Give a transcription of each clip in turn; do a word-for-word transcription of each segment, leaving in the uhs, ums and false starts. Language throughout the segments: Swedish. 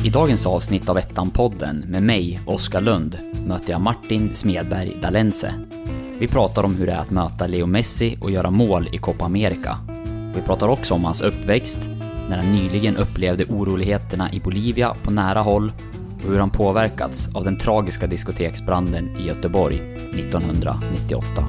I dagens avsnitt av Ettan-podden med mig, Oskar Lund, möter jag Martin Smedberg Dalense. Vi pratar om hur det är att möta Leo Messi och göra mål i Copa America. Vi pratar också om hans uppväxt, när han nyligen upplevde oroligheterna i Bolivia på nära håll och hur han påverkats av den tragiska diskoteksbranden i Göteborg nittonhundranittioåtta.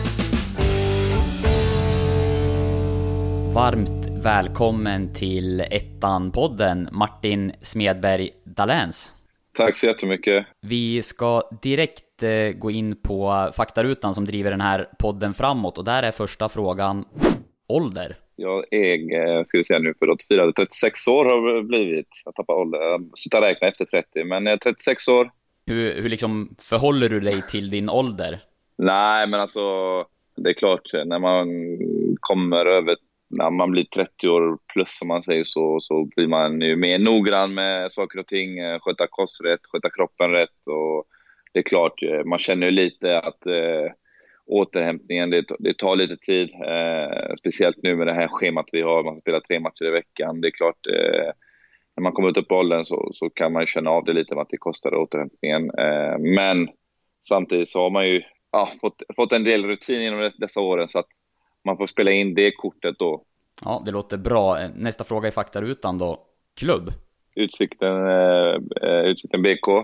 Varmt välkommen till Ettan-podden, Martin Smedberg Dalense. Tack så jättemycket. Vi ska direkt eh, gå in på faktarutan som driver den här podden framåt. Och där är första frågan, ålder. Jag är, ska vi säga nu, för att fira trettiosex år har blivit. Jag tappar ålder, jag slutar räkna efter trettio, men jag är trettiosex år. Hur, hur liksom förhåller du dig till din ålder? Nej, men alltså, det är klart, när man kommer över, när man blir trettio år plus som man säger, så, så blir man ju mer noggrann med saker och ting, sköta kost rätt, sköta kroppen rätt. Och det är klart, man känner ju lite att eh, återhämtningen, det, det tar lite tid, eh, speciellt nu med det här schemat vi har, man spelar tre matcher i veckan. Det är klart, eh, när man kommer ut på åldern så, så kan man känna av det lite med att det kostar återhämtningen. Eh, men samtidigt så har man ju ja, fått, fått en del rutin inom dessa åren, så att man får spela in det kortet då. Ja, det låter bra. Nästa fråga i faktarutan då. Klubb? Utsikten, eh, Utsikten B K.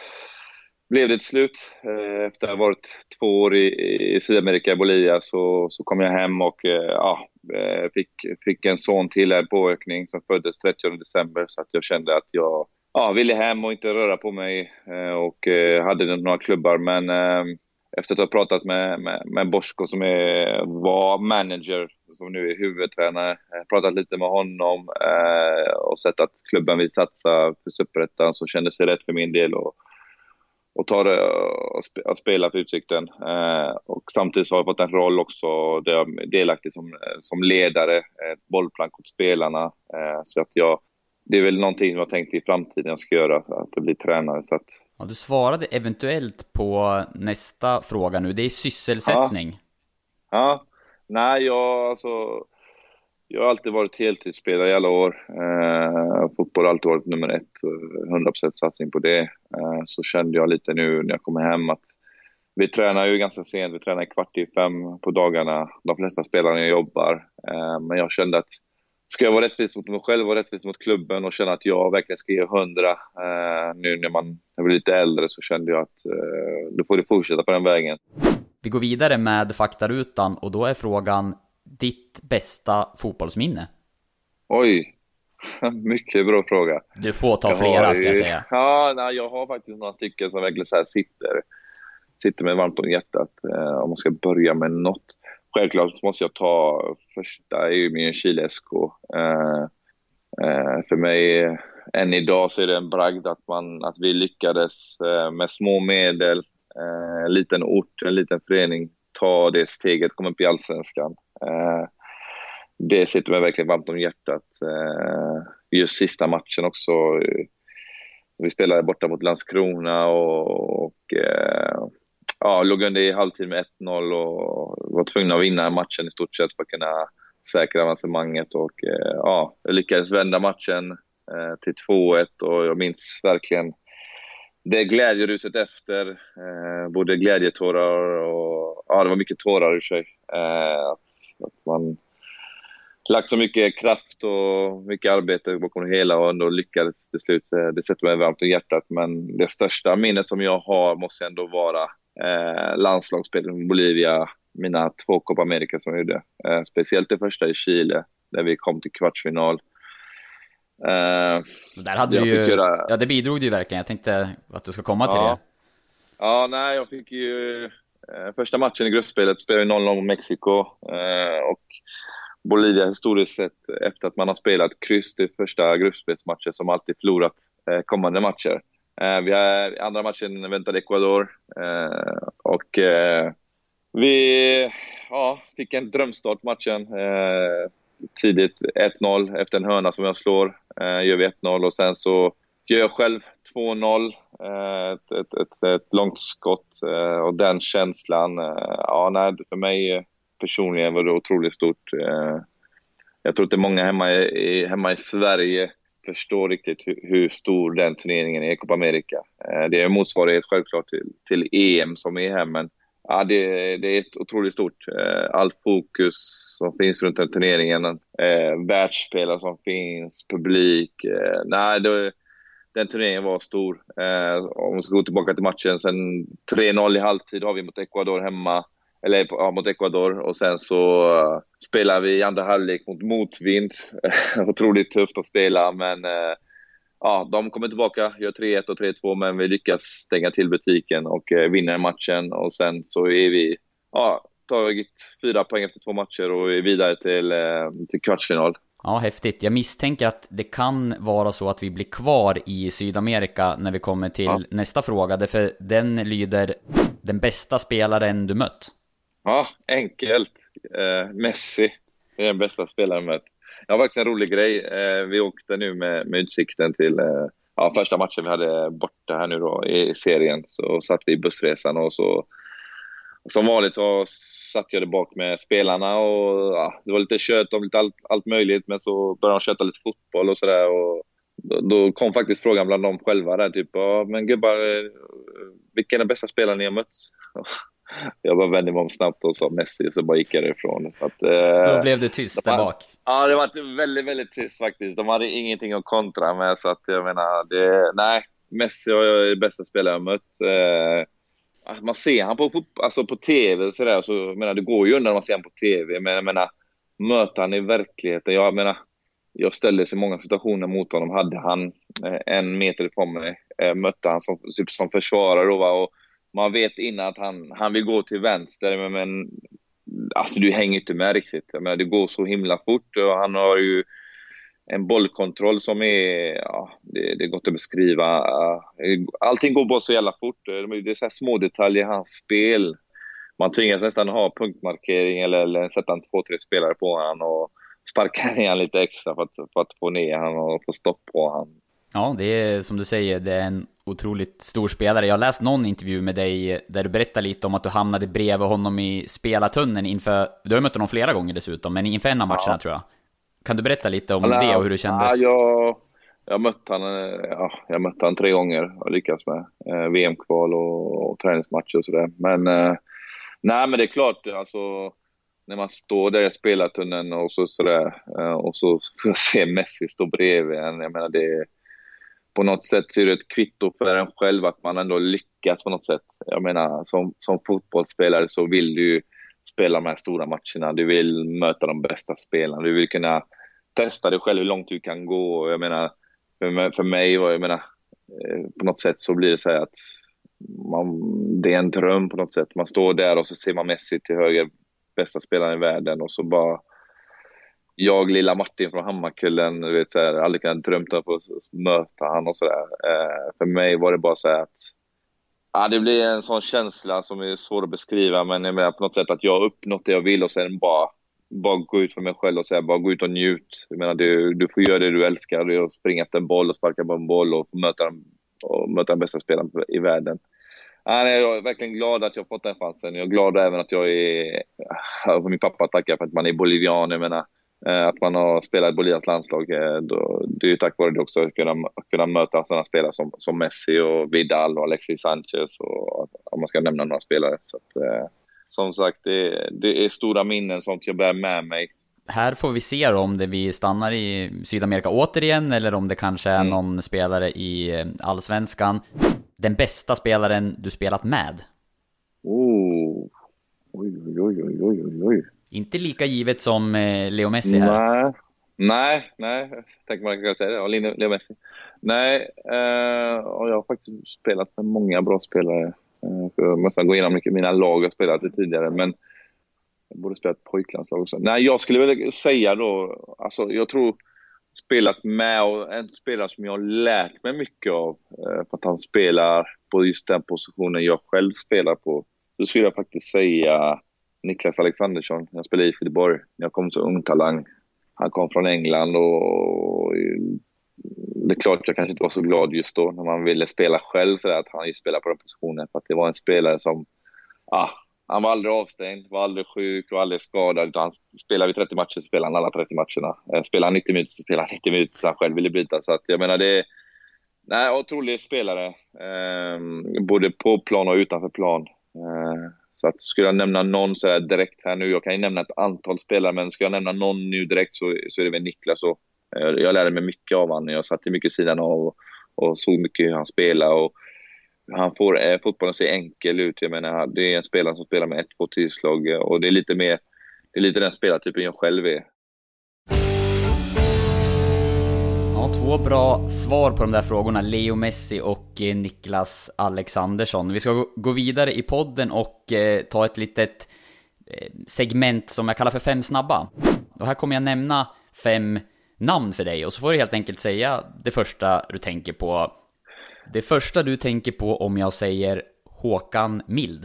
Blev det ett slut. Eh, efter att ha varit två år i, i Sydamerika, i Bolivia, så, så kom jag hem och eh, ja, fick, fick en son till här påökning som föddes trettionde december. Så att jag kände att jag ja, ville hem och inte röra på mig. Eh, och eh, hade några klubbar, men eh, efter att ha pratat med, med, med Bosko som är, var manager, som nu är huvudtränare, pratat lite med honom eh, och sett att klubben vill satsa för Superettan, så kändes det rätt för min del och, och ta det och, sp- och spela för Utsikten. Eh, och samtidigt så har jag fått en roll också där jag är delaktig som, som ledare, ett bollplank åt spelarna. Eh, så att jag, det är väl någonting som jag tänkt i framtiden jag ska göra, att bli tränare. Så att ja, du svarade eventuellt på nästa fråga nu. Det är sysselsättning. Ja, ja. Nej, jag, alltså, jag har alltid varit heltidsspelare i alla år. Eh, fotboll har alltid varit nummer ett. hundra procent satsning på det. Eh, så kände jag lite nu när jag kommer hem att vi tränar ju ganska sent. Vi tränar kvart i fem på dagarna. De flesta spelarna jobbar. Eh, men jag kände att ska jag vara rättvis mot mig själv och rättvis mot klubben och känna att jag verkligen ska ge hundra eh, nu när man blir lite äldre, så kände jag att eh, då får det fortsätta på den vägen. Vi går vidare med faktarutan och då är frågan ditt bästa fotbollsminne. Oj, mycket bra fråga. Du får ta flera har, ska jag säga. Ja, nej, jag har faktiskt några stycken som verkligen så här sitter, sitter med varmt om hjärtat. Eh, om man ska börja med något. Självklart måste jag ta första är ju min Chile S K. Eh, eh, för mig än idag så är det en bragd att, man, att vi lyckades eh, med små medel, eh, en liten ort, en liten förening, ta det steget, komma upp i Allsvenskan. Eh, det sitter mig verkligen varmt om hjärtat. Eh, just sista matchen också. Eh, vi spelade borta mot Landskrona och, och eh, ja, låg under i halvtid med ett noll och var tvungna att vinna matchen i stort sett för att kunna säkra avancemanget. Och eh, ja, jag lyckades vända matchen eh, till två ett och jag minns verkligen det glädjeruset efter. Eh, både glädjetårar och ja, det var mycket tårar i sig. Eh, att, att man lagt så mycket kraft och mycket arbete bakom det hela och ändå lyckades till slut. Det sätter mig varmt i hjärtat, men det största minnet som jag har måste ändå vara Eh, landslagsspelet med Bolivia, mina två Copa America som jag gjorde. Eh, speciellt det första i Chile, där vi kom till kvartsfinal. Eh, Där hade du ju, göra... ja det bidrog du ju verkligen. Jag tänkte att du ska komma till ja. det. Ja, nej, jag fick ju eh, första matchen i gruppspelet spelade noll noll mot Mexiko. Eh, och Bolivia historiskt sett, efter att man har spelat kryss i första gruppspelsmatcher, som alltid förlorat eh, kommande matcher. Eh, vi har andra matchen väntade Ecuador eh, och eh, vi ja, fick en drömstart matchen eh, tidigt ett noll efter en hörna som jag slår, eh, gör vi ett noll och sen så gör jag själv två noll, eh, ett, ett, ett, ett långt skott eh, och den känslan, eh, ja nej, för mig personligen var det otroligt stort. Eh, jag tror att det är många hemma i, hemma i Sverige förstår riktigt hur, hur stor den turneringen är i Copa America. Eh, det är en motsvarighet självklart till, till E M som är här, men ja, det, det är ett otroligt stort. Eh, all fokus som finns runt den turneringen, eh, världsspelare som finns, publik. Eh, nej, det, den turneringen var stor. Eh, om vi ska gå tillbaka till matchen, sen tre noll i halvtid har vi mot Ecuador hemma. Eller ja, mot Ecuador. Och sen så uh, spelar vi i andra halvlek mot motvind. Otroligt tufft att spela, men uh, ja, de kommer tillbaka, gör tre ett och tre två, men vi lyckas stänga till butiken och uh, vinner matchen. Och sen så är vi, ja, tagit fyra poäng efter två matcher och är vidare till, uh, till kvartsfinal. Ja, häftigt. Jag misstänker att det kan vara så att vi blir kvar i Sydamerika när vi kommer till ja. nästa fråga. Därför den lyder: den bästa spelaren du mött? Ja, enkelt. Eh, Messi är den bästa spelaren jag mött. Det var faktiskt en rolig grej. Eh, vi åkte nu med, med utsikten till eh, ja, första matchen vi hade borta här nu då i serien. Så satt vi i bussresan och så som vanligt så satt jag där bak med spelarna och ja, det var lite kött om lite allt, allt möjligt, men så började de köta lite fotboll och sådär, och då, då kom faktiskt frågan bland dem själva där typ, ja, men gubbar, vilken är den bästa spelaren ni har mött? Jag bara vände mig om snabbt och sa Messi, så bara gick jag därifrån. Så att, eh, då blev det tyst där bak. Ja, det var väldigt, väldigt tyst faktiskt. De hade ingenting att kontra med, så att jag menar, det, nej, Messi är den bästa spelaren jag mött. Eh, man ser han på, alltså på tv så där, så menar, det går ju undan när man ser han på tv, men jag menar, möter han i verkligheten, jag menar, jag ställde sig i många situationer mot honom. Hade han eh, en meter ifrån mig, eh, mötte han som, typ som försvarare då, va? Och man vet innan att han, han vill gå till vänster, men, men alltså du hänger inte med riktigt. Jag menar, det går så himla fort, och han har ju en bollkontroll som är, ja, det, det är gott att beskriva. Allting går bara så jävla fort. Det är så här små detaljer i hans spel. Man tvingas nästan ha punktmarkering eller, eller sätta en två, tre spelare på han och sparka ner han lite extra för att, för att få ner han och få stopp på han. Ja, det är som du säger, det är en otroligt stor spelare. Jag har läst någon intervju med dig där du berättar lite om att du hamnade bredvid honom i spelartunneln inför, du har mött honom flera gånger dessutom, men inför en av matcherna, ja, tror jag. Kan du berätta lite om ja, det och hur det kändes? Ja, jag, jag mötte han, ja, jag mötte han tre gånger och lyckats med eh, V M-kval och, och träningsmatcher och sådär. Men eh, nej, men det är klart, alltså när man står där i spelartunneln och så sådär, eh, och så får jag se Messi stå bredvid en. Jag menar, det är, på något sätt så är det ett kvitto för en själv att man ändå lyckats på något sätt. Jag menar, som, som fotbollsspelare så vill du ju spela de här stora matcherna. Du vill möta de bästa spelarna. Du vill kunna testa dig själv hur långt du kan gå. Jag menar, för mig, för mig och jag menar, på något sätt så blir det så här att man, det är en dröm på något sätt. Man står där och så ser man Messi till höger, bästa spelaren i världen, och så bara jag, lilla Martin från Hammarkullen, du vet, så här, aldrig kan drömt om att möta han och sådär. Eh, för mig var det bara så här att ja, det blir en sån känsla som är svår att beskriva, men jag menar på något sätt att jag har uppnått det jag vill, och sen bara, bara gå ut för mig själv och säga, bara gå ut och njut. Jag menar, du, du får göra det du älskar, du får springa efter en boll och sparka på en boll och möta den, och möta den bästa spelaren i världen. Ja, jag är verkligen glad att jag har fått den chansen. Jag är glad även att jag är, för min pappa tackar för att man är bolivian. Jag menar, att man har spelat i Bolivias landslag, då, det är ju tack vare det också att kunna, kunna möta sådana spelare som, som Messi och Vidal och Alexis Sanchez, och om man ska nämna några spelare. Så att, eh, som sagt, det, det är stora minnen som jag bär med mig. Här får vi se om det vi stannar i Sydamerika återigen, eller om det kanske är mm. någon spelare i Allsvenskan. Den bästa spelaren du spelat med? Oh. Oj, oj, oj, oj, oj, oj. Inte lika givet som eh, Leo Messi här. Nej, nej, nej. Jag tänker man kan säga det. Ja, Leo Messi. Nej, eh, och jag har faktiskt spelat med många bra spelare. Eh, jag måste gå igenom mycket mina lag jag spelat i tidigare, men jag borde spela ett pojklandslag också. Nej, jag skulle väl säga då, alltså jag tror spelat med, och en spelare som jag har lärt mig mycket av, eh, för att han spelar på just den positionen jag själv spelar på. Så skulle jag faktiskt säga Niklas Alexandersson. Jag spelade i Göteborg. Jag kom så ung talang. Han kom från England, och det är klart jag kanske inte var så glad just då när man ville spela själv, så att han just spelade på den positionen, för att det var en spelare som ah, han var aldrig avstängd, var aldrig sjuk och aldrig skadad. Utan han spelar vi trettio matcher så spelar han alla trettio matcherna. Eh, spelar han nittio minuter så spelar han nittio minuter så han själv ville bryta. Så att jag menar, det är nej, otrolig spelare. Eh, både på plan och utanför plan. Eh, så att skulle jag nämna någon så här direkt här nu. Jag kan ju nämna ett antal spelare, men ska jag nämna någon nu direkt så, så är det väl Niklas. Och, eh, jag lärde mig mycket av honom. Jag satt i mycket sidan av och, och såg mycket hur han spelar. Och han får eh, fotbollen se enkel ut. Jag menar, det är en spelare som spelar med ett, två tillslag. Och det är lite mer, det är lite den spelartypen jag själv är. Ja, två bra svar på de där frågorna, Leo Messi och eh, Niklas Alexandersson. Vi ska gå, gå vidare i podden och eh, ta ett litet eh, segment som jag kallar för fem snabba. Och här kommer jag nämna fem namn för dig och så får du helt enkelt säga det första du tänker på. Det första du tänker på om jag säger Håkan Mild.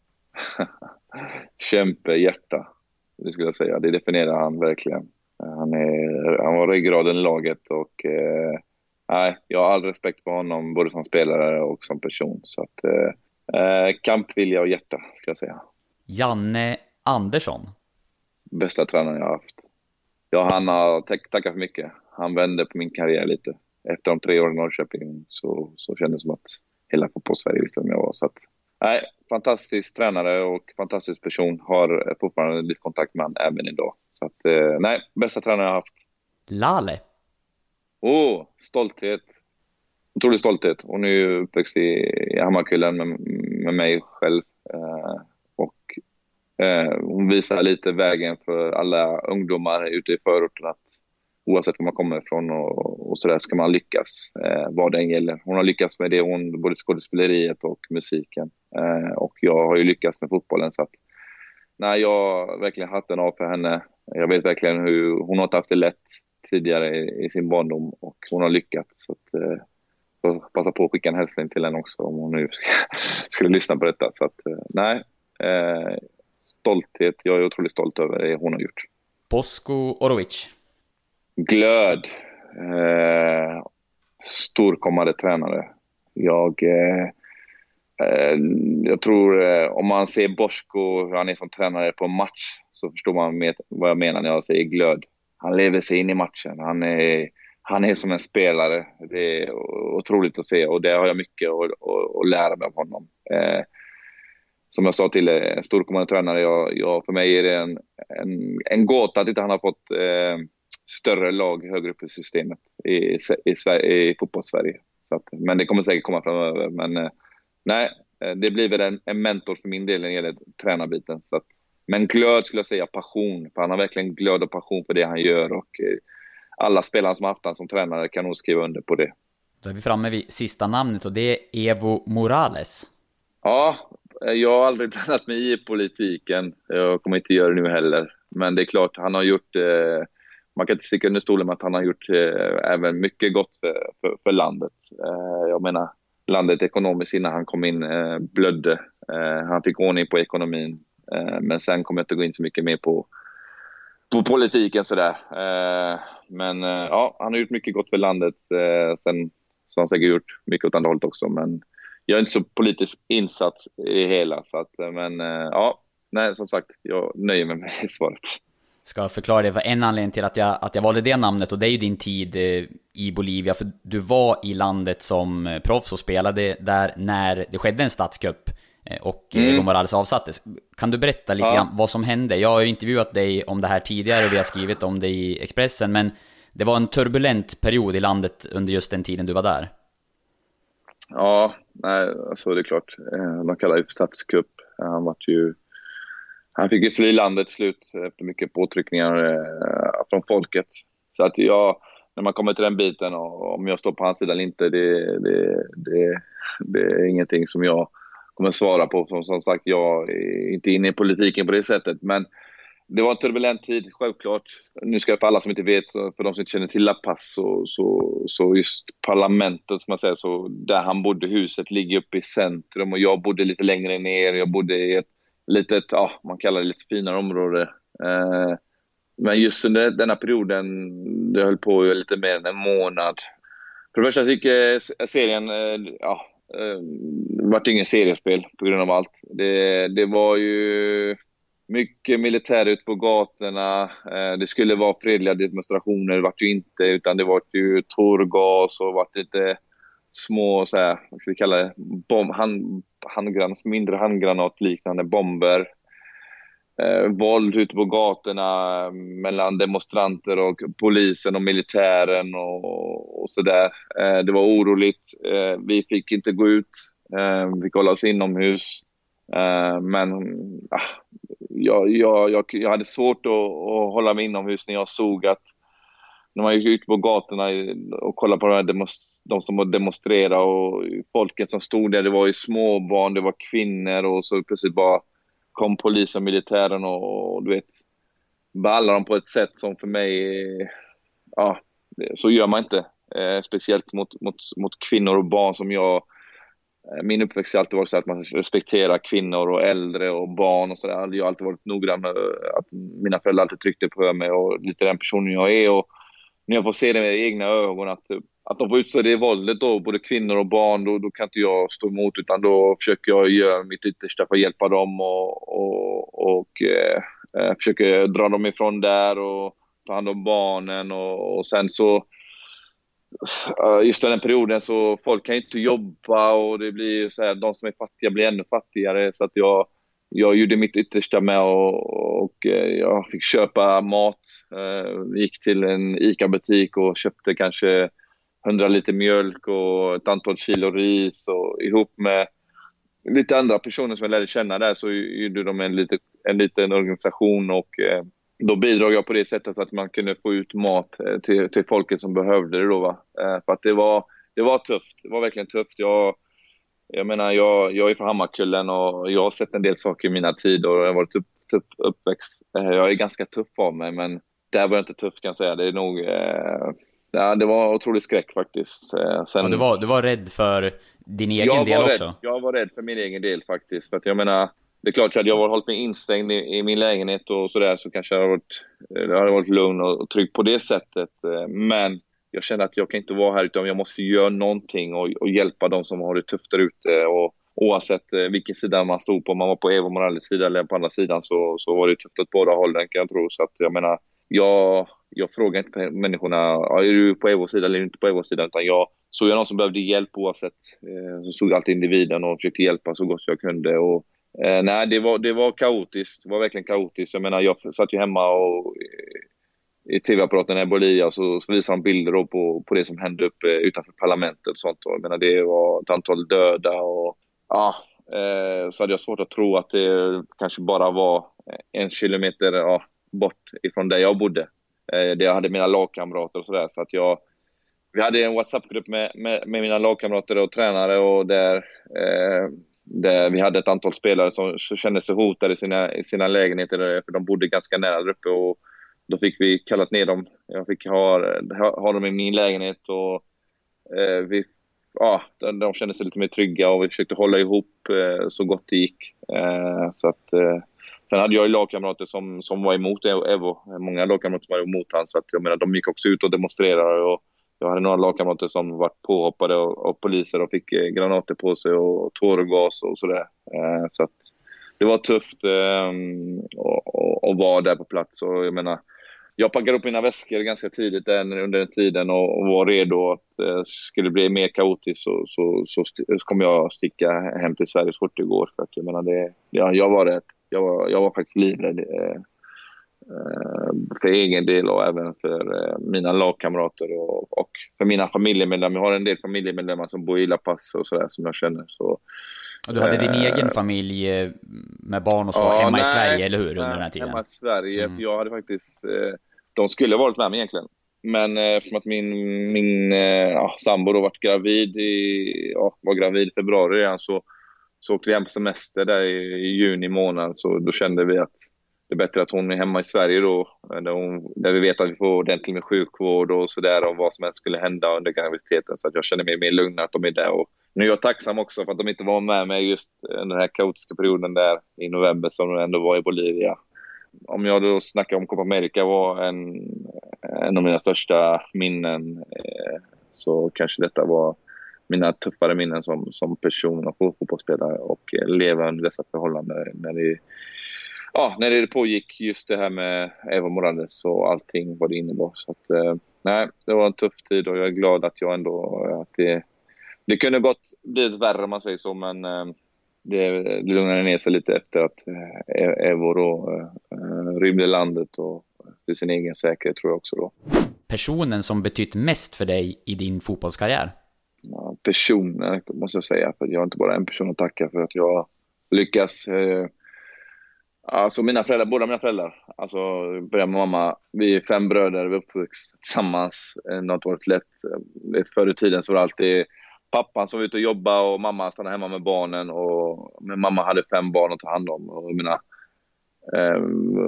Kämpehjärta, det skulle jag säga. Det definierar han verkligen. Han, är, han var ryggraden i laget och eh, nej, jag har all respekt för honom både som spelare och som person. Så att eh, kampvilja och hjärta ska jag säga. Janne Andersson. Bästa tränaren jag har haft. Ja, han har tack, tackat för mycket. Han vände på min karriär lite. Efter de tre åren i Norrköping så, så kändes det som att hela fotbollssverige visste vem jag var. Så att, nej, fantastisk tränare och fantastisk person. Har fortfarande lite kontakt med honom även idag. Så att, eh, nej, bästa tränare jag har haft. Lale. Åh, oh, stolthet. Otrolig stolthet. Hon är ju uppväxt i, i Hammarkullen med, med mig själv. Eh, och eh, hon visar lite vägen för alla ungdomar ute i förorten att oavsett var man kommer ifrån och, och sådär ska man lyckas eh, vad den gäller. Hon har lyckats med det, hon, både skådespeleriet och musiken. Eh, och jag har ju lyckats med fotbollen. Så att, nej, jag har verkligen haft en av för henne. Jag vet verkligen hur hon har haft det lätt tidigare i, i sin barndom och hon har lyckats. Så att, eh, jag passa på att skicka en hälsning till henne också om hon nu skulle lyssna på detta. Så att, eh, nej, eh, stolthet. Jag är otroligt stolt över det hon har gjort. Bosko Orovic. Glöd. Eh, storkommande tränare. Jag, eh, eh, jag tror eh, om man ser Bosko, hur han är som tränare på match, så förstår man med, vad jag menar när jag säger glöd. Han lever sig in i matchen. Han är, han är som en spelare. Det är otroligt att se och det har jag mycket att, att, att lära mig av honom. Eh, som jag sa till en storkommande tränare, jag, jag, för mig är det en, en, en gåta att inte han har fått eh, större lag högre upp i systemet i, i, Sverige, i fotbollssverige. Så att, men det kommer säkert komma framöver. Men eh, nej, det blir väl en, en mentor för min del när det gäller tränarbiten. Så att, men glöd skulle jag säga, passion. För han har verkligen glöd och passion för det han gör. Och eh, alla spelare som har haft han som tränare kan nog skriva under på det. Då är vi framme vid sista namnet och det är Evo Morales. Ja, jag har aldrig blandat mig i politiken. Jag kommer inte göra det nu heller. Men det är klart, han har gjort... Eh, man kan inte sticka under stolen med att han har gjort eh, även mycket gott för, för, för landet. Eh, jag menar, landet ekonomiskt innan han kom in eh, blödde. Eh, han fick ordning på ekonomin. Eh, men sen kommer jag inte gå in så mycket mer på, på politiken sådär. Eh, men eh, ja, han har gjort mycket gott för landet. Eh, sen så har han säkert gjort mycket åt andra hållet också. Men jag är inte så politiskt insatt i hela. Så att, men eh, ja, nej, som sagt, jag nöjer mig med det svaret. Ska förklara det, var en anledning till att jag, att jag valde det namnet, och det är ju din tid eh, i Bolivia, för du var i landet som proffs och spelade där när det skedde en statskupp eh, och mm. Evo Morales avsattes. Kan du berätta lite ja. grann vad som hände? Jag har ju intervjuat dig om det här tidigare och vi har skrivit om det i Expressen, men det var en turbulent period i landet under just den tiden du var där. Ja, nej, alltså det är klart. Man kallar det för statskupp. Han var ju Han fick ju fly landet slut efter mycket påtryckningar eh, från folket. Så att jag, när man kommer till den biten och om jag står på hans sida eller inte, det, det, det, det är ingenting som jag kommer svara på. Som, som sagt, jag är inte inne i politiken på det sättet. Men det var en turbulent tid, självklart. Nu ska jag för alla som inte vet, för de som inte känner till La Paz, så, så, så just parlamentet, som man säger, så där han bodde, huset ligger uppe i centrum och jag bodde lite längre ner. Jag bodde i ett litet, ja, man kallar det lite finare område. Eh, men just under denna perioden, det höll på lite mer än en månad. För det första gick eh, serien, eh, ja, eh, vart ingen seriespel på grund av allt. Det, det var ju mycket militär ut på gatorna. Eh, det skulle vara fredliga demonstrationer, det var ju inte, utan det var ju tårgas och var lite små, så här, vad ska vi kalla det, bomb, hand, handgranat, mindre handgranatliknande bomber. Eh, våld ute på gatorna mellan demonstranter och polisen och militären och, och sådär. Eh, det var oroligt. Eh, vi fick inte gå ut. Eh, vi fick hålla oss inomhus. Eh, men ah, jag, jag, jag, jag hade svårt att, att hålla mig inomhus när jag såg att när man gick ut på gatorna och kollade på de, här de som demonstrerade och folket som stod där, det var ju småbarn, det var kvinnor och så plötsligt bara kom polisen och militären och, och du vet, ballade dem på ett sätt som för mig, ja, så gör man inte. Eh, speciellt mot, mot, mot kvinnor och barn som jag, min uppväxt har alltid varit så att man respekterar kvinnor och äldre och barn och sådär. Jag har alltid varit noggrann med att mina föräldrar alltid tryckte på mig och lite den personen jag är, och när jag får se det med egna ögon att, att de får utstå det våldet då, både kvinnor och barn, då, då kan inte jag stå emot, utan då försöker jag göra mitt yttersta för att hjälpa dem och, och, och eh, försöker dra dem ifrån där och ta hand om barnen och, och sen så just den perioden så folk kan inte jobba och det blir så här, de som är fattiga blir ännu fattigare, så att jag Jag gjorde mitt yttersta med och, och jag fick köpa mat. Jag gick till en ICA-butik och köpte kanske hundra liter mjölk och ett antal kilo ris. Och ihop med lite andra personer som jag lärde känna där så gjorde de en, lite, en liten organisation. Och då bidrog jag på det sättet så att man kunde få ut mat till, till folket som behövde det då. Va? För att det var, det var tufft. Det var verkligen tufft. Jag... Jag menar, jag, jag är från Hammarkullen och jag har sett en del saker i mina tid och jag har varit upp, tuff, uppväxt. Jag är ganska tuff av mig, men där var jag inte tuff kan jag säga. Det är nog, eh, ja, det var otroligt skräck faktiskt. Sen, ja, du, var, du var rädd för din egen jag del var också? Rädd, jag var rädd för min egen del faktiskt. För att jag menar, det är klart att jag har hållit mig instängd i, i min lägenhet och sådär, så kanske jag har varit, det hade varit lugn och, och trygg på det sättet. Men jag känner att jag kan inte vara här, utan jag måste göra någonting och, och hjälpa de som har det tufft där ute. Och oavsett eh, vilken sida man stod på, om man var på Evo Morales sida eller på andra sidan, så, så var det tufft åt båda hållen kan jag tro. Så att jag menar, jag, jag frågar inte människorna, är du på Evo sida eller inte på Evo sida, utan jag såg jag någon som behövde hjälp oavsett. Eh, så såg alltid individen och försökte hjälpa så gott jag kunde. Och eh, nej, det var, det var kaotiskt. Det var verkligen kaotiskt. Jag menar, jag satt ju hemma och i tv-apparaten i Bolivia så, så visar de bilder då på, på det som hände uppe utanför parlamentet och sånt. Och jag menar, det var ett antal döda och ja, eh, så hade jag svårt att tro att det kanske bara var en kilometer ja, bort ifrån där jag bodde. Eh, där jag hade mina lagkamrater och sådär. Så att jag, vi hade en WhatsApp-grupp med, med, med mina lagkamrater och tränare och där, eh, där vi hade ett antal spelare som kände sig hotade i sina, i sina lägenheter, för de bodde ganska nära där uppe, och då fick vi kallat ner dem. Jag fick ha, ha, ha dem i min lägenhet och eh, vi, ja, de, de kände sig lite mer trygga och vi försökte hålla ihop eh, så gott det gick. Eh, så att, eh, sen hade jag ju lagkamrater som, som var emot Evo. Många lagkamrater var emot han, så att jag menar, de gick också ut och demonstrerade. Och jag hade några lagkamrater som var påhoppade av poliser och fick eh, granater på sig och tårgas och sådär. Eh, så att det var tufft eh, att vara där på plats. Och jag menar, jag packade upp mina väskor ganska tidigt under den tiden och, och var redo att eh, skulle det bli mer kaotiskt så, så, så, st- så kommer jag sticka hem till Sverige så fort det går. För att jag menar, det, ja, jag var rädd. Jag var, jag var faktiskt livrädd eh, för egen del och även för eh, mina lagkamrater och, och för mina familjemedlemmar. Jag har en del familjemedlemmar som bor i La Paz och sådär som jag känner. Så, och du hade din eh, egen familj med barn och så ja, hemma nej, i Sverige, eller hur? Under nej, den här tiden? Hemma i Sverige. Mm. Jag hade faktiskt... Eh, de skulle ha varit med mig egentligen. Men eftersom att min, min eh, ja, sambo då varit gravid i, ja, var gravid i februari redan, så, så åkte vi hem på semester där i, i juni månad. Så då kände vi att det är bättre att hon är hemma i Sverige då. Där, hon, där vi vet att vi får ordentligt med sjukvård och sådär, och vad som helst skulle hända under graviditeten. Så att jag känner mig mer lugn att de är där. Och nu är jag tacksam också för att de inte var med mig just den här kaotiska perioden där i november som de ändå var i Bolivia. Om jag då snackar om Copa America var en, en av mina största minnen, eh, så kanske detta var mina tuffare minnen som, som person och fotbollsspelare och leva under dessa förhållanden när det, ja, när det pågick just det här med Evo Morales och allting vad det innebar. Så att, eh, nej, det var en tuff tid och jag är glad att jag ändå, att det, det kunde gott bli ett värre om man säger så, men eh, det, det lugnade ner sig lite efter att eh, Evo då eh, rymde landet och för sin egen säkerhet tror jag också då. Personen som betytt mest för dig i din fotbollskarriär? Ja, personer måste jag säga, för jag har inte bara en person att tacka för att jag lyckas. Eh, alltså mina föräldrar, båda mina föräldrar. Alltså börjar med mamma. Vi är fem bröder, vi är uppvuxna tillsammans. Eh, något varit lätt. Eh, förr i tiden så var det alltid pappan som var ute och jobba och mamma stannade hemma med barnen. Och min mamma hade fem barn att ta hand om. Och jag menar, eh,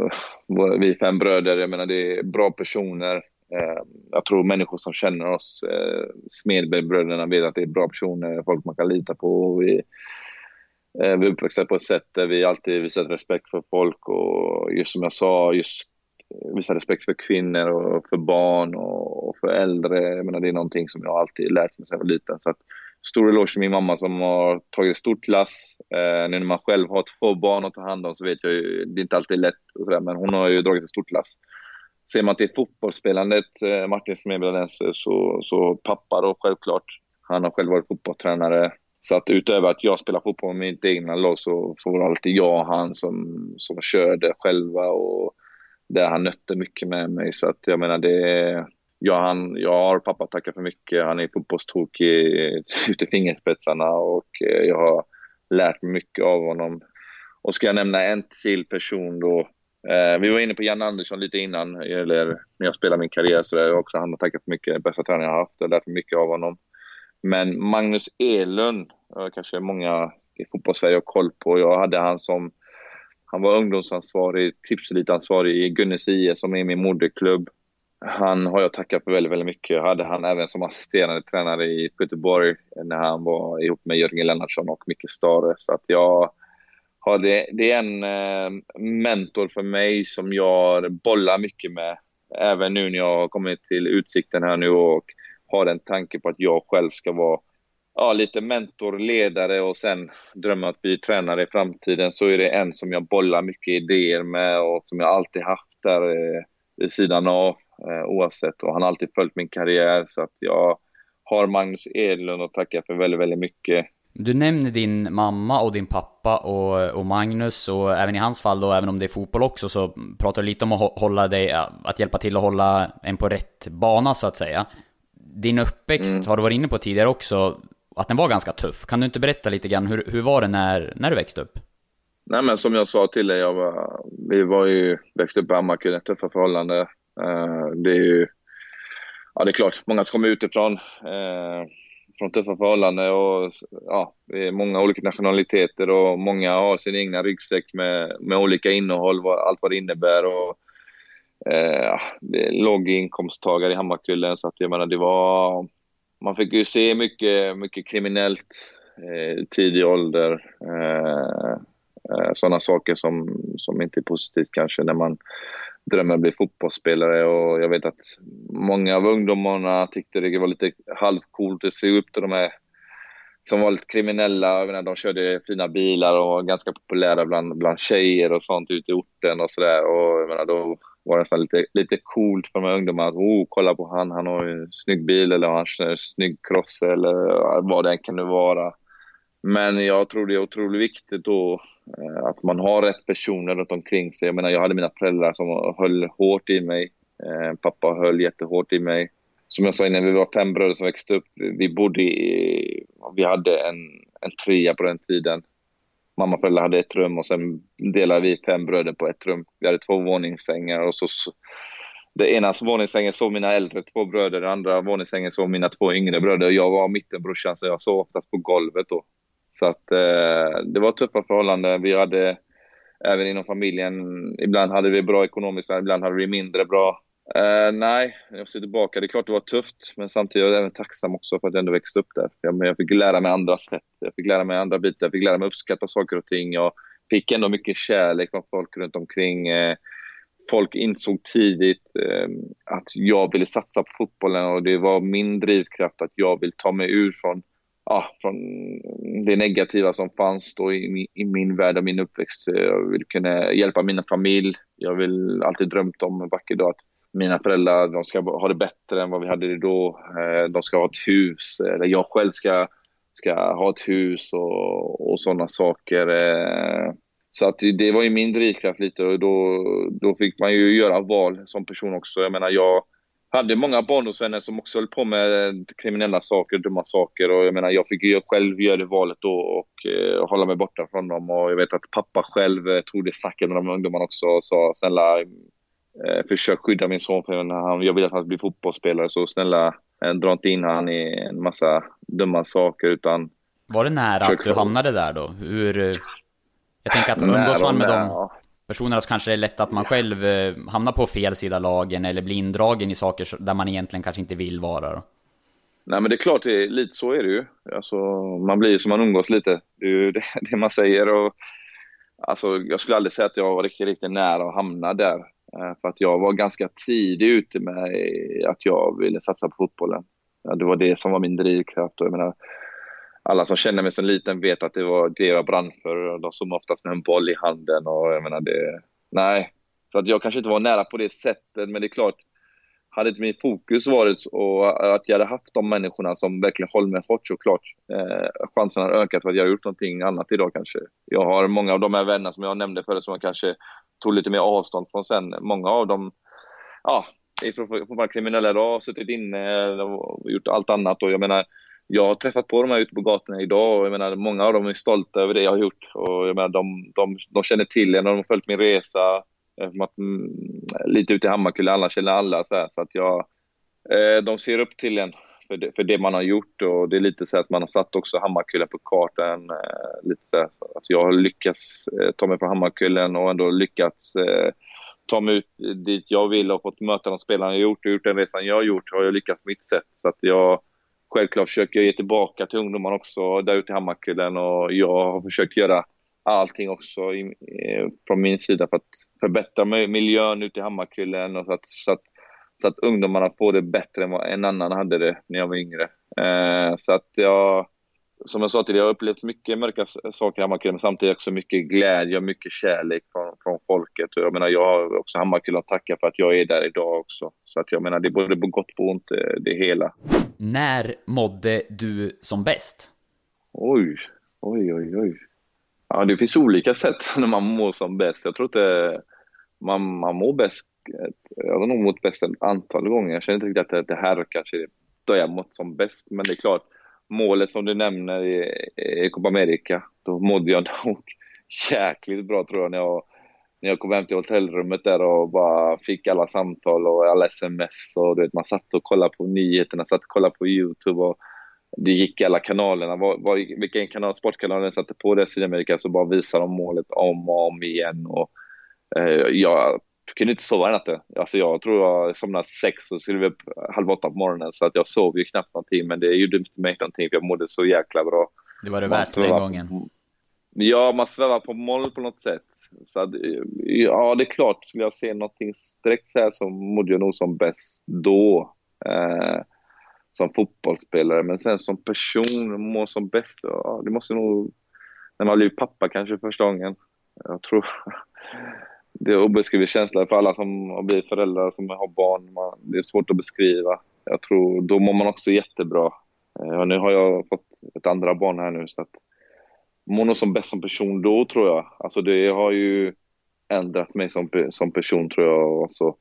vi är fem bröder, jag menar det är bra personer. Jag tror människor som känner oss, Smedbergbröderna, vet att det är bra personer, folk man kan lita på. Vi, vi är uppväxta på ett sätt där vi alltid visar respekt för folk och just som jag sa, just visa respekt för kvinnor och för barn och för äldre. Jag menar, det är någonting som jag alltid lärt mig sedan jag var liten. Så att, stor eloge till min mamma som har tagit stort klass. Eh, nu när man själv har två barn att ta hand om så vet jag ju, det är inte alltid lätt och sådär, men hon har ju dragit ett stort klass. Ser man till fotbollsspelandet, Martin Smedberg, så, så pappa då självklart. Han har själv varit fotbollstränare. Så att utöver att jag spelar fotboll med mitt egna lag så, så var det alltid jag och han som, som körde själva. Och där han nötte mycket med mig. Så att jag menar, det, jag, han, jag har pappa tacka för mycket. Han är fotbollstokig ut i fingerspetsarna och jag har lärt mig mycket av honom. Och ska jag nämna en till person då. Eh, vi var inne på Jan Andersson lite innan, eller när jag spelade min karriär så jag också han har tackat för mycket, bästa tränare jag har haft och lärt mig mycket av honom. Men Magnus Elund, kanske många i fotbollssverige har koll på. Jag hade han som, han var ungdomsansvarig, tipselitansvarig i Gunnes I S som är min moderklubb. Han har jag tackat för väldigt, väldigt mycket. Jag hade han även som assisterande tränare i Göteborg när han var ihop med Jörgen Lennartsson och Micke Stare. Så att jag har det, det är en eh, mentor för mig som jag bollar mycket med. Även nu när jag har kommit till Utsikten här nu och har en tanke på att jag själv ska vara ja, lite mentor, ledare och sen drömma att bli tränare i framtiden, så är det en som jag bollar mycket idéer med och som jag alltid haft där eh, vid sidan av eh, oavsett. Och han har alltid följt min karriär, så att jag har Magnus Edlund att tacka för väldigt, väldigt mycket. Du nämner din mamma och din pappa och, och Magnus, och även i hans fall då, även om det är fotboll också, så pratar du lite om att hålla dig, att hjälpa till att hålla en på rätt bana så att säga. Din uppväxt mm. har du varit inne på tidigare också, att den var ganska tuff. Kan du inte berätta lite grann, hur, hur var det när, när du växte upp? Nej, men som jag sa till dig, jag var, vi var ju växte upp i Hammarkullen, tuffa förhållanden. Uh, det är ju, ja det är klart, många som kommer utifrån uh, från tuffa förhållanden och ja, det är många olika nationaliteter och många har sin egna ryggsäck med, med olika innehåll, vad, allt vad det innebär. Och uh, det är låginkomsttagare i Hammarkullen, så att jag menar, det var, man fick ju se mycket, mycket kriminellt eh, tidig ålder. Eh, eh, sådana saker som, som inte är positivt kanske när man drömmer att bli fotbollsspelare. Och jag vet att många av ungdomarna tyckte det var lite halvcoolt att se upp till de här som var lite kriminella. Jag menar, de körde fina bilar och var ganska populära bland, bland tjejer och sånt ute i orten och sådär. Och jag menar, då var det nästan lite, lite coolt för de här ungdomarna att oh, kolla på han, han har en snygg bil eller han har en snygg cross eller vad det kan det vara. Men jag tror det är otroligt viktigt då att man har rätt personer runt omkring sig. Jag menar, jag hade mina föräldrar som höll hårt i mig. Pappa höll jättehårt i mig. Som jag sa innan, vi var fem bröder som växte upp. Vi bodde i, vi hade en, en trea på den tiden. Mamma och föräldrar hade ett rum och sen delade vi fem bröder på ett rum. Vi hade två våningssängar och så, så det ena våningssängen sov mina äldre två bröder, den andra våningssängen sov mina två yngre bröder. Jag var mittenbrorsan, så jag sov ofta på golvet då. Så att eh, det var tuffa förhållanden. Vi hade även inom familjen, ibland hade vi bra ekonomiskt, ibland hade vi mindre bra. Uh, nej, jag ser tillbaka. Det är klart det var tufft, men samtidigt är jag även tacksam också för att jag ändå växte upp där. Jag, jag fick lära mig andra sätt. Jag fick lära mig andra bitar. Jag fick lära mig uppskatta saker och ting. Jag fick ändå mycket kärlek från folk runt omkring. Uh, folk insåg tidigt uh, att jag ville satsa på fotbollen, och det var min drivkraft att jag vill ta mig ur från ja, från det negativa som fanns då i, min- i min värld och min uppväxt. Jag vill kunna hjälpa mina familj. Jag vill alltid drömt om en vacker dag att mina föräldrar, de ska ha det bättre än vad vi hade det då. Eh, De ska ha ett hus, eller jag själv ska, ska ha ett hus och, och sådana saker. Eh, Så att det var ju min drivkraft lite, och då, då fick man ju göra val som person också. Jag menar, jag hade många barndomsvänner som också höll på med kriminella saker, dumma saker, och jag menar, jag fick ju själv göra det valet då och eh, hålla mig borta från dem. Och jag vet att pappa själv eh, tog det snacket med de ungdomarna också och sa: snälla, eh, försök skydda min son, för när han, jag vill att han ska bli fotbollsspelare, så snälla, eh, dra inte in han i en massa dumma saker, utan... Var det nära att du hamnade där då? Hur... eh, Jag tänker att Nära umgås man med och de nära. personerna så kanske det är lätt att man själv eh, hamnar på fel sida lagen eller blir indragen i saker så- där man egentligen kanske inte vill vara då. Nej, men det är klart, det är, lite så är det ju. Alltså, man blir ju som man umgås lite. Det är ju det, det man säger. Och, alltså, jag skulle aldrig säga att jag var riktigt, riktigt nära att hamna där. Eh, För att jag var ganska tidig ute med att jag ville satsa på fotbollen. Ja, det var det som var min drivkraft. Och jag menar, alla som känner mig som liten vet att det var det jag brann för. De som oftast med en boll i handen. Och jag menar det... Nej, så att jag kanske inte var nära på det sättet. Men det är klart, hade inte min fokus varit och att jag hade haft de människorna som verkligen håller mig hårt, så klart eh, chansen har ökat för att jag har gjort någonting annat idag kanske. Jag har många av de här vännerna som jag nämnde förut som jag kanske tog lite mer avstånd från sen. Många av dem, ja, är fortfarande kriminella idag, har suttit inne och gjort allt annat. Och jag menar, jag har träffat på de här ute på gatorna idag, och jag menar, många av dem är stolta över det jag har gjort. Och jag menar, de, de, de känner till en, och de har följt min resa. Som att, mm, lite ute i Hammarkullen, alla känner alla. Så, här, så att jag, eh, de ser upp till en för det, för det man har gjort. Och det är lite så att man har satt också Hammarkullen på kartan. Eh, lite så här, att jag har lyckats eh, ta mig från Hammarkullen och ändå lyckats eh, ta mig ut dit jag vill och fått möta de spelarna jag gjort. Och gjort den resan jag har gjort, har jag lyckats på mitt sätt. Så att jag självklart försöker ge tillbaka till ungdomar också där ute i Hammarkullen. Och jag har försökt göra allting också i, eh, från min sida för att förbättra miljön ute i Hammarkullen, och så att, så att, så att ungdomarna får det bättre än vad en annan hade det när jag var yngre. Eh, så att jag, som jag sa till dig, jag har upplevt mycket mörka saker i Hammarkullen, men samtidigt också mycket glädje och mycket kärlek från, från folket. Och jag menar, jag har också Hammarkullen att tacka för att jag är där idag också. Så att jag menar, det är både på gott och ont, det hela. När mådde du som bäst? Oj, oj, oj, oj. Ja, det finns olika sätt när man mår som bäst. Jag tror inte man, man mår bäst. Jag har nog mått bäst ett antal gånger. Jag känner inte riktigt att det här kanske är då jag mått som bäst. Men det är klart, målet som du nämner i, i Copa America, då mådde jag nog jäkligt bra, tror jag, när jag, när jag kom hem till hotellrummet där och bara fick alla samtal och alla sms. Och du vet, man satt och kollade på nyheterna, satt och kollade på YouTube, och det gick i alla kanalerna. Var, var, vilken kanal, sportkanalen satte på det i Sydamerika, så bara visade de målet om och om igen. Och, eh, jag kunde inte sova natten. Alltså jag tror jag somnade sex och skulle upp halv åtta på morgonen. Så att jag sov ju knappt någonting. Men det gjorde inte mig någonting, för jag mådde så jäkla bra. Det var det Man värt den svävar- gången. Ja, man svävar på mål på något sätt. Så att, ja, det är klart. Skulle jag se någonting direkt så här, så mådde jag nog som bäst då. Eh, som fotbollsspelare, men sen som person mår som bäst, ja, det måste nog när man blir pappa kanske första gången. Jag tror det är obeskrivlig känsla för alla som har blivit föräldrar, som har barn. Man, det är svårt att beskriva. Jag tror då mår man också jättebra. Eh, och nu har jag fått ett andra barn här nu, så att mår nog som bäst som person då, tror jag. Alltså det har ju ändrat mig som, som person, tror jag. Och så,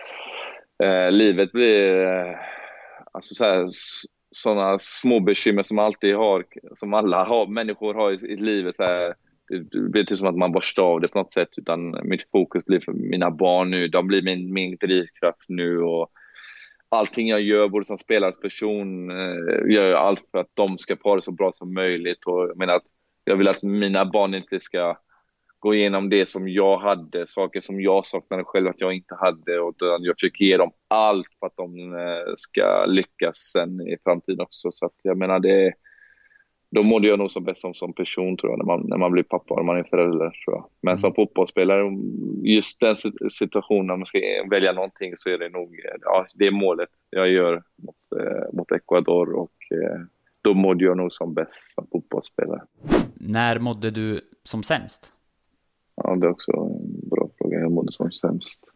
eh, livet blir eh, alltså så här, sådana små bekymmer som man alltid har, som alla har, människor har i, i livet. Så här, det blir typ som att man borstar av det på något sätt, utan mitt fokus blir för mina barn nu. De blir min, min drivkraft nu, och allting jag gör, både som spelarsperson, eh, gör jag allt för att de ska få det så bra som möjligt. Och jag menar att jag vill att mina barn inte ska gå igenom det som jag hade, saker som jag saknade själv att jag inte hade, och jag försöker ge dem allt för att de ska lyckas sen i framtiden också. Så att jag menar, det, då mådde jag nog som bäst som, som person, tror jag, när man, när man blir pappa och man är förälder, tror jag. Men mm. som fotbollsspelare, just den situationen, när man ska välja någonting, så är det nog, ja, det är målet jag gör mot, eh, mot Ecuador, och eh, då mådde jag nog som bäst som fotbollsspelare. När mådde du som sämst? Ja, det är också en bra fråga. Jag mådde som sämst.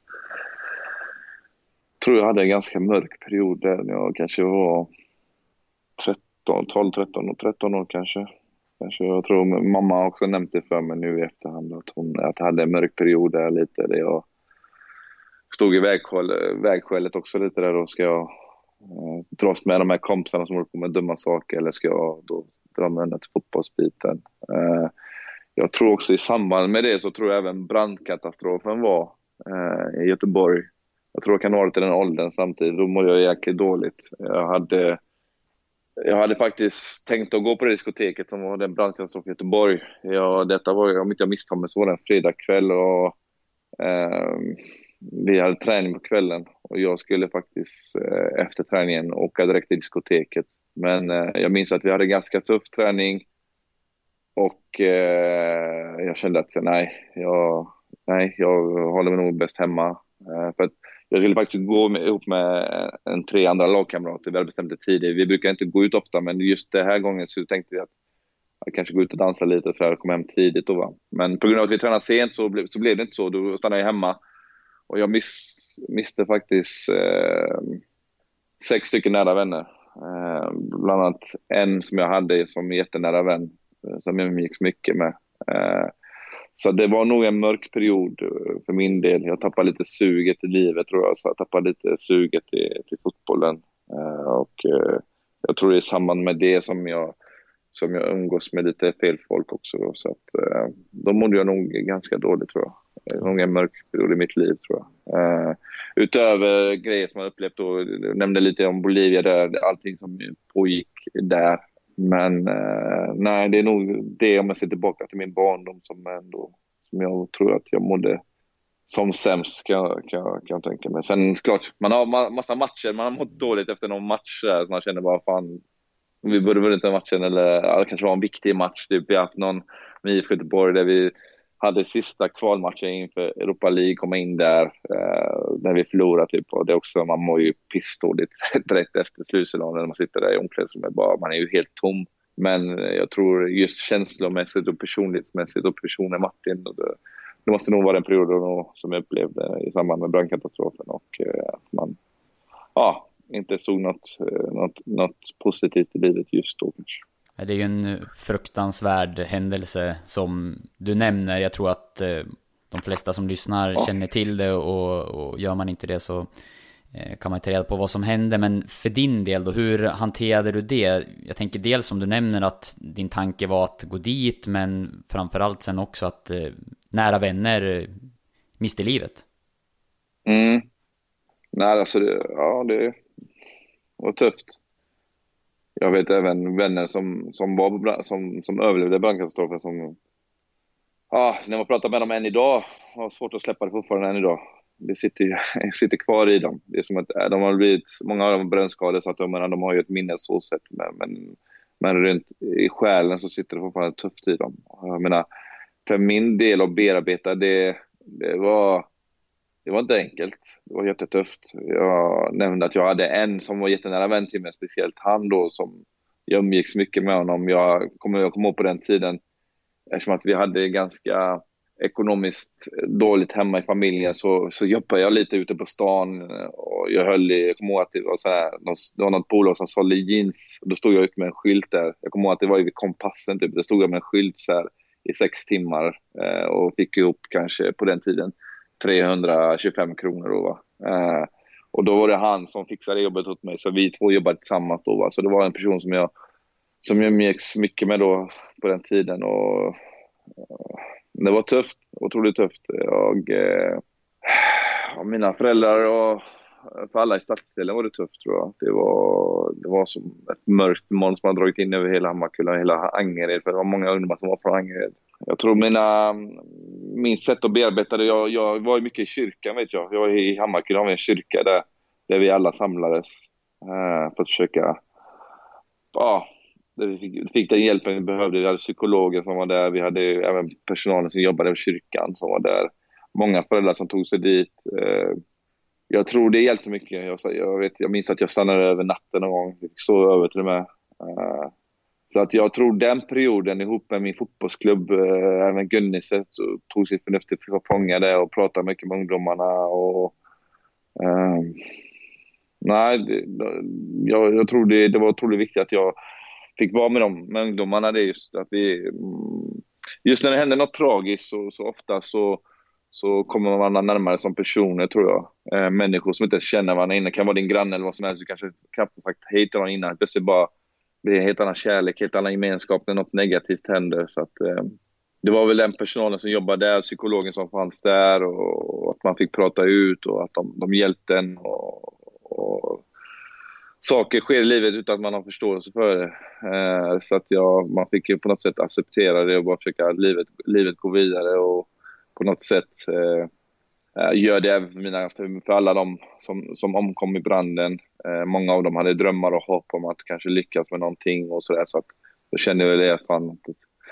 Jag tror jag hade en ganska mörk period där när jag kanske var tretton, tolv, tretton och tretton år kanske. kanske. Jag tror mamma också nämnt det för mig nu i efterhand att hon att jag hade en mörk period där lite där jag stod i vägskälet också lite där. Då ska jag eh, dras med de här kompisarna som håller på med dumma saker eller ska jag då dra mig undan till fotbollsbiten. Eh, jag tror också i samband med det så tror jag även brandkatastrofen var eh, i Göteborg. Jag tror jag kan ha det till den åldern samtidigt. Då mådde jag jäkligt dåligt. Jag hade, jag hade faktiskt tänkt att gå på det diskoteket som var den brandkatastrofen i Göteborg. Jag, detta var, om inte jag misstar mig så var det en fredagkväll och eh, vi hade träning på kvällen. Och jag skulle faktiskt eh, efter träningen åka direkt till diskoteket. Men eh, jag minns att vi hade ganska tuff träning. Och eh, jag kände att nej jag, nej, jag håller mig nog bäst hemma. Eh, för att jag skulle faktiskt gå med, ihop med en tre andra lagkamrater. Vi hade bestämt det tidigt. Vi brukar inte gå ut ofta, men just det här gången så tänkte vi att jag kanske gå ut och dansa lite så jag kom hem tidigt. Då, va? Men på grund av att vi tränade sent så, ble, så blev det inte så. Då stannade jag hemma. Och jag miss, miste faktiskt eh, sex stycken nära vänner. Eh, bland annat en som jag hade som jättenära vän. Som jag gick mycket med. Eh, så det var nog en mörk period för min del. Jag tappade lite suget i livet tror jag. Så jag tappade lite suget till, till fotbollen. Eh, och eh, jag tror det är i samband med det som jag, som jag umgås med lite fel folk också. Då. Så att, eh, då mådde jag nog ganska dåligt tror jag. Det var nog en mörk period i mitt liv tror jag. Eh, utöver grejer som jag upplevt då. Jag nämnde lite om Bolivia där. Allting som pågick där. Men eh, nej, det är nog det om jag ser tillbaka till min barndom som ändå som jag tror att jag mådde som sämst kan, kan, kan jag tänka mig. Sen klart, man har ma- massa matcher, man har mått dåligt efter någon match där, så man känner bara fan, vi borde vunnit den matchen eller ja, det kanske var en viktig match. Typ. Vi har haft någon med I F K Göteborg där vi hade sista kvalmatchen inför Europa League, komma in där eh, när vi förlorade typ. Och det är också, man mår ju pissdåligt direkt efter slutselan när man sitter där i omklädningsrummet. Man är ju helt tom. Men jag tror just känslomässigt och personlighetsmässigt och personen Martin, det, det måste nog vara den perioden som jag upplevde i samband med brandkatastrofen och eh, att man ja, inte såg något, något, något positivt i livet just då kanske. Det är ju en fruktansvärd händelse som du nämner. Jag tror att eh, de flesta som lyssnar ja. känner till det och, och gör man inte det så eh, kan man ta reda på vad som hände. Men för din del då, hur hanterade du det? Jag tänker dels som du nämner att din tanke var att gå dit, men framförallt sen också att eh, nära vänner miste livet. Mm. Nej, alltså det, ja, det var tufft. Jag vet även vänner som, som, var, som, som överlevde brandkatastrofen som... Ja, när man pratar med dem än idag, har svårt att släppa det fortfarande än idag. Det sitter, sitter kvar i dem. Det är som att de har blivit... Många av dem har brännskador så att de, de har ju ett minne så sätt. Men, men, men runt i själen så sitter det fortfarande tufft i dem. Jag menar, för min del att bearbeta det, det var... Det var inte enkelt. Det var jättetufft. Jag nämnde att jag hade en som var jättenära vän till mig, speciellt han då som jag umgicks mycket med honom. Jag kommer jag kom ihåg på den tiden, eftersom att vi hade ganska ekonomiskt dåligt hemma i familjen så, så jobbade jag lite ute på stan och jag höll i, jag kommer ihåg att det var, så här, det var något bolag som sålde jeans. Då stod jag ut med en skylt där. Jag kommer ihåg att det var vid Kompassen typ. Då stod jag med en skylt så här i sex timmar och fick ihop kanske på den tiden trehundratjugofem kronor då va. Eh, och då var det han som fixade jobbet åt mig. Så vi två jobbade tillsammans då va. Så det var en person som jag som jag umgicks mycket med då på den tiden. Och eh, det var tufft. Otroligt tufft. Jag, eh, och mina föräldrar och för alla i stadsdelen var det tufft tror jag. Det var, det var som ett mörkt moln som hade dragit in över hela Hammarkullen och hela Angered. För det var många ungdomar som var från Angered. Jag tror mina, min sätt att bearbeta det, jag, jag var ju mycket i kyrkan vet jag. Jag var i Hammarkullen, har vi en kyrka där, där vi alla samlades eh, för att försöka, ja, vi fick, fick den hjälpen vi behövde. Vi hade psykologer som var där, vi hade även personalen som jobbade i kyrkan som var där. Många föräldrar som tog sig dit. Eh, jag tror det hjälpte mycket. Jag, jag, vet, jag minns att jag stannade över natten någon gång, jag fick sova över till och med. Uh, så att jag tror den perioden ihop med min fotbollsklubb, uh, även Gunniset, tog sitt förnuftigt för att fånga det och prata mycket med ungdomarna. Och, uh, nej, det, jag, jag tror det, det var otroligt viktigt att jag fick vara med dem, med ungdomarna. Det är just att vi, just när det händer något tragiskt så, så ofta så så kommer man varandra närmare som personer, tror jag. Eh, människor som inte känner varandra innan, kan vara din granne eller vad som helst. Du kanske knappt sagt hej till någon innan. Det är bara det är en helt annan kärlek, helt annan gemenskap när något negativt händer. Så att, eh, det var väl den personalen som jobbade där, psykologen som fanns där, och, och att man fick prata ut och att de, de hjälpte en. Och, och saker sker i livet utan att man har förståelse för det. Eh, så att jag, man fick ju på något sätt acceptera det och bara försöka att livet, livet gå vidare och på något sätt eh, gör det även för, mina, för, för alla de som, som omkom i branden. Eh, många av dem hade drömmar och hopp om att kanske lyckas med någonting och sådär. Så att då känner jag det fan att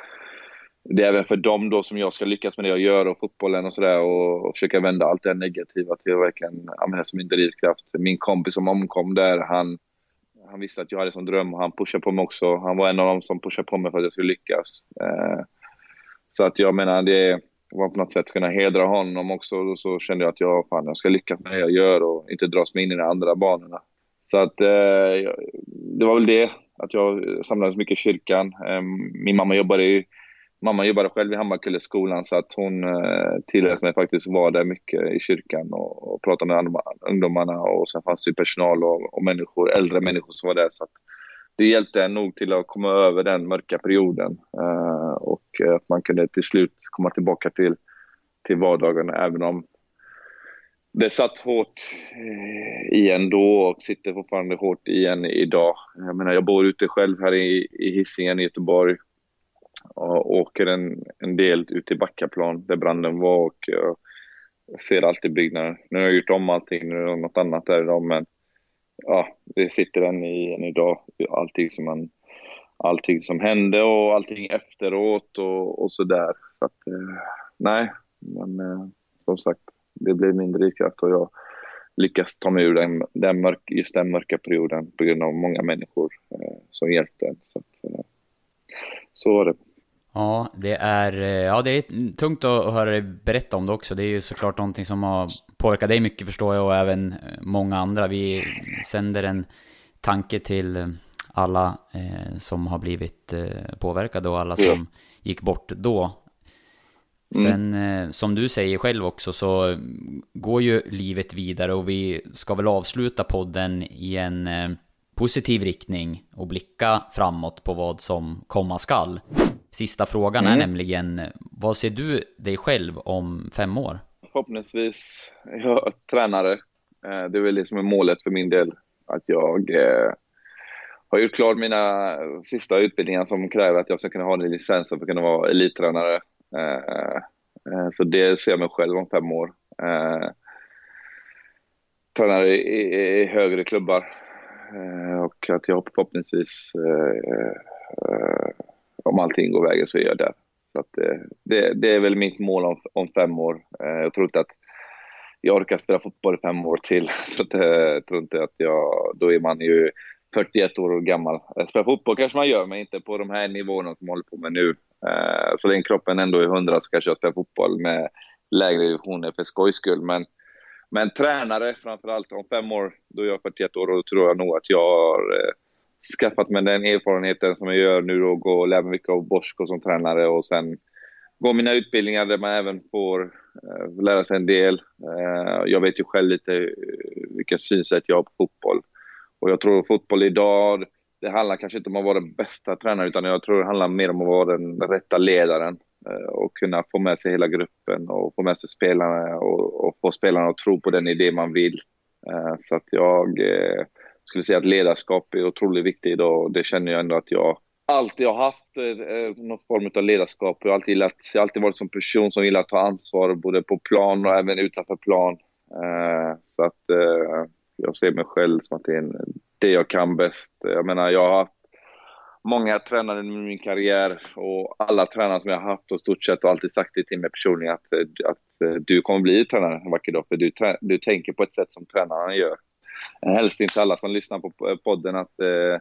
det är även för dem då som jag ska lyckas med det jag gör och fotbollen och sådär, och, och försöka vända allt det negativa till att verkligen använda som min drivkraft. Min kompis som omkom där, han, han visste att jag hade som dröm och han pushade på mig också. Han var en av dem som pushade på mig för att jag skulle lyckas. Eh, så att jag menar, det var på något sätt kunna hedra honom också, och så kände jag att jag, fan, jag ska lyckas med det jag gör och inte dras med in i de andra banorna. Så att eh, det var väl det, att jag samlades mycket i kyrkan. Eh, min mamma jobbade ju Mamma jobbade själv i Hammarkulleskolan, så att hon eh, tillät mig faktiskt vara där mycket i kyrkan och, och prata med andra, ungdomarna, och sen fanns det personal och, och människor, äldre människor som var där, så att det hjälpte nog till att komma över den mörka perioden eh, och att man kunde till slut komma tillbaka till, till vardagen, även om det satt hårt eh, igen då och sitter fortfarande hårt igen idag. Jag menar, jag bor ute själv här i, i Hisingen i Göteborg och åker en, en del ut till Backaplan där branden var, och jag, jag ser alltid byggnader. Nu har jag gjort om allting, nu är det något annat där idag, men ja, det sitter än, i, än idag. Allting som, man, allting som hände och allting efteråt och, och sådär. Så att, eh, nej, men eh, som sagt, det blev min drivkraft och jag lyckas ta mig ur den, den mörk, just den mörka perioden på grund av många människor eh, som hjälpte en. Så, att, eh, så var det. Ja, det är, ja, det är tungt att höra dig berätta om det också. Det är ju såklart någonting som har påverkat dig mycket, förstår jag, och även många andra. Vi sänder en tanke till alla eh, som har blivit eh, påverkade och alla som gick bort då. Sen, eh, som du säger själv också, så går ju livet vidare, och vi ska väl avsluta podden i en eh, positiv riktning och blicka framåt på vad som komma skall. Sista frågan mm. är nämligen, vad ser du dig själv om fem år? Förhoppningsvis, jag är tränare. Det är väl det som är målet för min del. Att jag eh, har gjort klart mina sista utbildningar som kräver att jag ska kunna ha en licens för att kunna vara elittränare. Eh, eh, så det ser jag mig själv om fem år. Eh, tränare i, i högre klubbar. Eh, och att jag förhoppningsvis... Eh, eh, om allting går vägen så är jag där. Så att, eh, det, det är väl mitt mål om, om fem år. Eh, jag tror inte att jag orkar spela fotboll i fem år till. Så att, eh, jag tror inte att jag... Då är man ju fyrtioett år gammal. Spela fotboll kanske man gör, men inte på de här nivåerna som jag håller på med nu. Eh, så länge kroppen ändå är hundra så kanske jag spelar fotboll med lägre divisioner för skojs skull. Men, men tränare framförallt om fem år, då är jag fyrtioett år, och då tror jag nog att jag har... Eh, skaffat med den erfarenheten som jag gör nu och gå och lära mig mycket av Bosko som tränare, och sen gå mina utbildningar där man även får uh, lära sig en del. Uh, jag vet ju själv lite uh, vilka synsätt jag har på fotboll, och jag tror fotboll idag, det handlar kanske inte om att vara den bästa tränaren, utan jag tror det handlar mer om att vara den rätta ledaren uh, och kunna få med sig hela gruppen och få med sig spelarna och, och få spelarna att tro på den idé man vill. Uh, så att jag uh, skulle säga att ledarskap är otroligt viktigt idag, och det känner jag ändå att jag alltid har haft eh, någon form av ledarskap. Jag har alltid, gillat, jag har alltid varit som person som gillar att ta ansvar både på plan och även utanför plan. Eh, så att eh, jag ser mig själv som att det är en, det jag kan bäst. Jag menar, jag har haft många tränare i min karriär, och alla tränare som jag har haft och stort sett har alltid sagt det till mig personligen att, att du kommer bli tränare en vacker dag, för du, du tänker på ett sätt som tränarna gör. Helst inte alla som lyssnar på podden att, eh,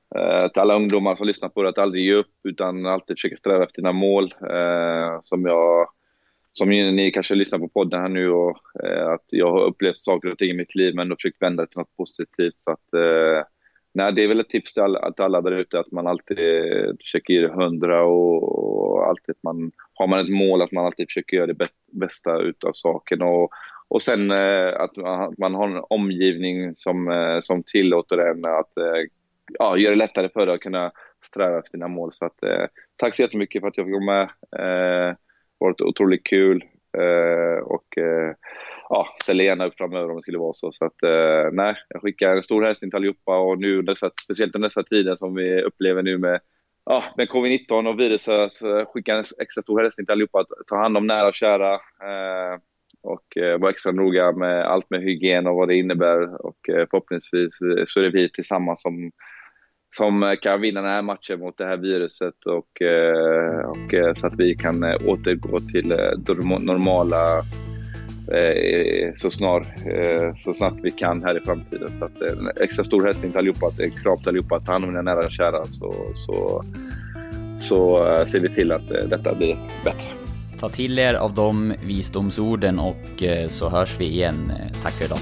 eh, till alla ungdomar som lyssnar på det, att aldrig ge upp utan alltid försöka sträva efter dina mål. Eh, som jag, som ni kanske lyssnar på podden här nu, och eh, att jag har upplevt saker och ting i mitt liv men då försökt vända det till något positivt. Så att, eh, nej, det är väl ett tips till alla, att alla där ute, att man alltid försöker ge hundra och, och alltid man, har man ett mål att man alltid försöker göra det bästa utav saken. Och, och sen eh, att, man, att man har en omgivning som, eh, som tillåter en att eh, ja, göra det lättare för dig att kunna sträva efter dina mål. Så att, eh, tack så jättemycket för att jag fick vara med. Eh, det har varit otroligt kul. Eh, och eh, ja, ställer gärna upp framöver om det skulle vara så. Så att, eh, nej, jag skickar en stor hälsning till allihopa, och nu dessa, speciellt under dessa tider som vi upplever nu med, ja, med covid nitton och viruset, så skickar en extra stor hälsning till allihopa att ta hand om nära och kära, eh, och eh, vara extra noga med allt med hygien och vad det innebär, och eh, förhoppningsvis så är det vi tillsammans som som kan vinna den här matchen mot det här viruset, och, och så att vi kan återgå till det normala så snart, så snabbt vi kan här i framtiden. Så att en extra stor hälsning till allihopa, en krav till allihopa, ta hand om mina nära och kära, så, så, så ser vi till att detta blir bättre. Ta till er av de visdomsorden, och så hörs vi igen. Tack för idag.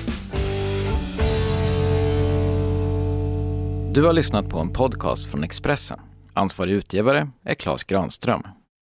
Du har lyssnat på en podcast från Expressen. Ansvarig utgivare är Claes Granström.